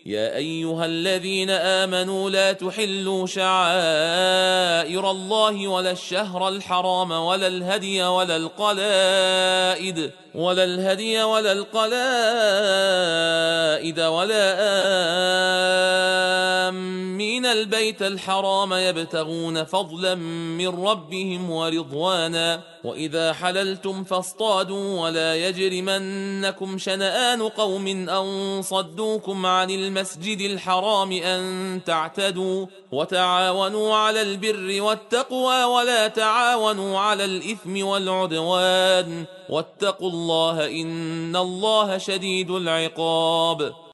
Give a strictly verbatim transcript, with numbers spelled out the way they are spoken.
يا أيها الذين آمنوا لا تحلوا شعائر الله ولا الشهر الحرام ولا الهدي ولا القلائد ولا الهدي ولا القلائد ولا آمين البيت الحرام يبتغون فضلا من ربهم ورضوانا وإذا حللتم فاصطادوا ولا يجرمنكم شنآن قوم أن صدوكم عن المسجد الحرام أن تعتدوا وتعاونوا على البر والتقوى ولا تعاونوا على الإثم والعدوان واتقوا الله إن الله شديد العقاب.